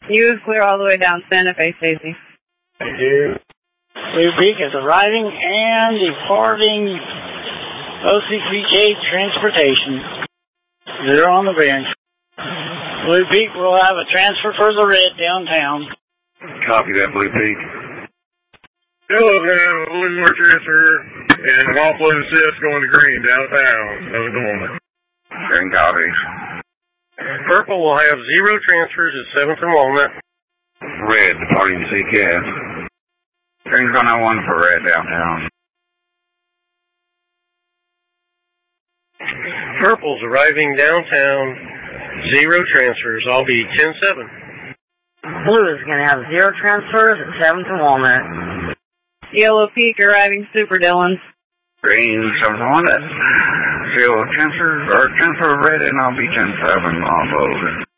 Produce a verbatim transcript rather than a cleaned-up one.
You is clear all the way down Santa Fe, Stacy. Thank you. Blue Peak is arriving and departing O C C K Transportation. Zero on the bench. Blue Peak will have a transfer for the red downtown. Copy that, Blue Peak. Yellow down, blue more transfer, and Waffle and Sis going to green downtown. How's it going? Green copies. Purple will have zero transfers at seventh and Walnut. Red departing C C F. Green's gonna have one for red downtown. Purple's arriving downtown, zero transfers. I'll be ten seven. Blue is going to have zero transfers at seventh and Walnut. Yellow Peak arriving Super Dillons. Green, seventh and Walnut. Zero transfers, or transfer red, and I'll be ten seven on those.